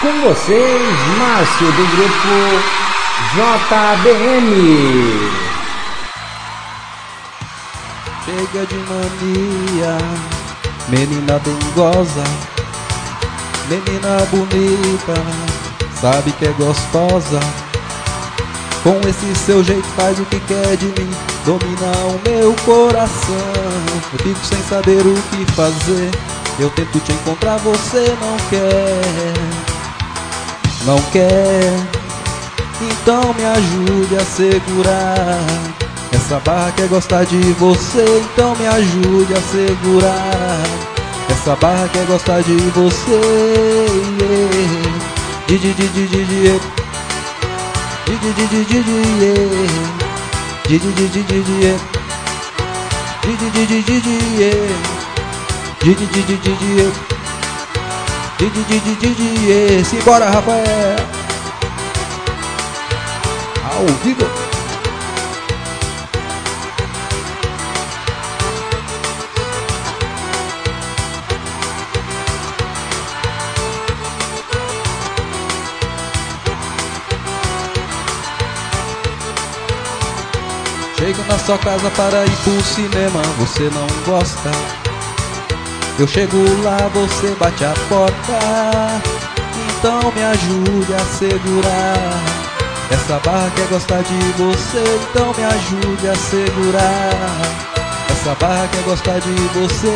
Com vocês, Márcio, do grupo JBM. Chega de mania, menina dengosa, menina bonita, sabe que é gostosa. Com esse seu jeito faz o que quer de mim, domina o meu coração. Eu fico sem saber o que fazer, eu tento te encontrar, você não quer. Não quer, então me ajude a segurar essa barra quer gostar de você, então me ajude a segurar essa barra quer gostar de você. Simbora, Rafael! Ao vivo! Chego na sua casa para ir pro cinema, você não gosta. Eu chego lá, você bate a porta, então me ajude a segurar essa barra quer gostar de você, então me ajude a segurar essa barra quer gostar de você.